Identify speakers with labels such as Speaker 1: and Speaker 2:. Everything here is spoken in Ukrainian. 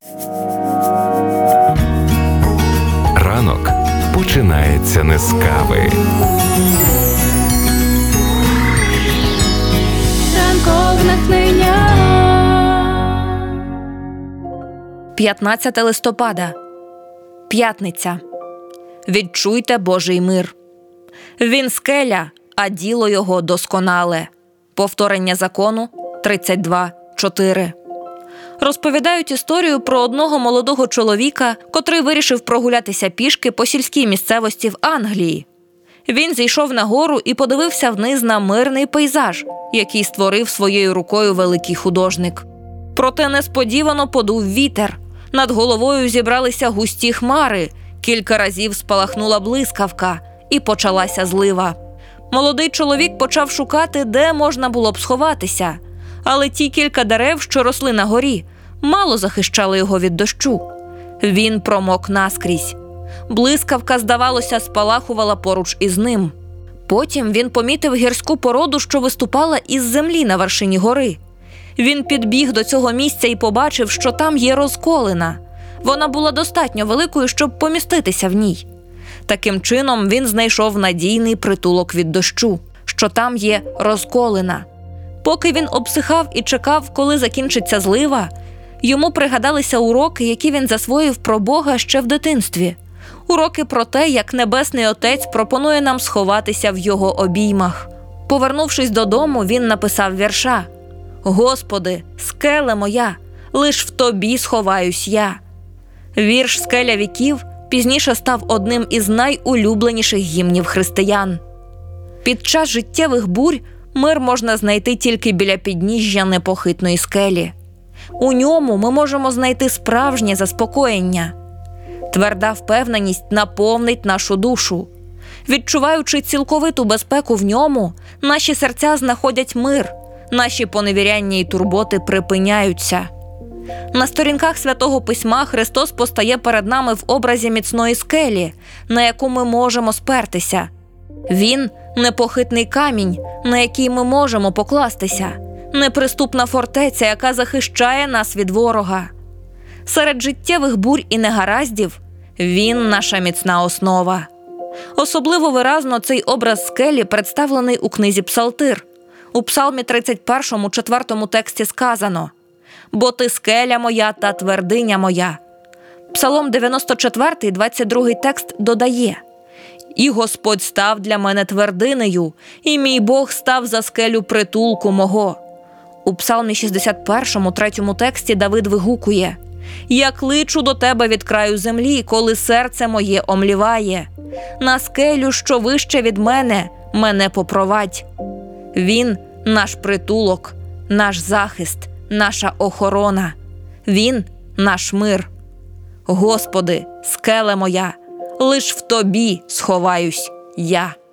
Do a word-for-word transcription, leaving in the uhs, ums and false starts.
Speaker 1: Ранок починається не з кави.
Speaker 2: Ранкове натхнення.
Speaker 3: п'ятнадцяте листопада. П'ятниця. Відчуйте Божий мир. Він скеля, а діло його досконале. Повторення закону тридцять два чотири. Розповідають історію про одного молодого чоловіка, котрий вирішив прогулятися пішки по сільській місцевості в Англії. Він зійшов на гору і подивився вниз на мирний пейзаж, який створив своєю рукою великий художник. Проте несподівано подув вітер. Над головою зібралися густі хмари, кілька разів спалахнула блискавка і почалася злива. Молодий чоловік почав шукати, де можна було б сховатися, але ті кілька дерев, що росли на горі, мало захищали його від дощу. Він промок наскрізь. Блискавка, здавалося, спалахувала поруч із ним. Потім він помітив гірську породу, що виступала із землі на вершині гори. Він підбіг до цього місця і побачив, що там є розколина. Вона була достатньо великою, щоб поміститися в ній. Таким чином він знайшов надійний притулок від дощу, що там є розколина. Поки він обсихав і чекав, коли закінчиться злива, йому пригадалися уроки, які він засвоїв про Бога ще в дитинстві. Уроки про те, як Небесний Отець пропонує нам сховатися в Його обіймах. Повернувшись додому, він написав вірша: «Господи, скеле моя, лиш в Тобі сховаюсь я». Вірш «Скеля віків» пізніше став одним із найулюбленіших гімнів християн. Під час життєвих бурь мир можна знайти тільки біля підніжжя непохитної скелі. У ньому ми можемо знайти справжнє заспокоєння. Тверда впевненість наповнить нашу душу. Відчуваючи цілковиту безпеку в ньому, наші серця знаходять мир, наші поневіряння і турботи припиняються. На сторінках Святого Письма Христос постає перед нами в образі міцної скелі, на яку ми можемо спертися. Він – непохитний камінь, на який ми можемо покластися, неприступна фортеця, яка захищає нас від ворога. Серед життєвих бурь і негараздів Він – наша міцна основа. Особливо виразно цей образ скелі представлений у книзі Псалтир. У Псалмі тридцять першому, четвертому тексті сказано: «Бо ти скеля моя та твердиня моя». Псалом дев'яносто четвертий, двадцять другий текст додає: «І Господь став для мене твердинею, і мій Бог став за скелю притулку мого». У Псалмі шістдесят першому, третьому тексті Давид вигукує: «Я кличу до тебе від краю землі, коли серце моє омліває. На скелю, що вище від мене, мене попровадь». Він – наш притулок, наш захист, наша охорона. Він – наш мир. Господи, скеле моя, лиш в Тобі сховаюсь я.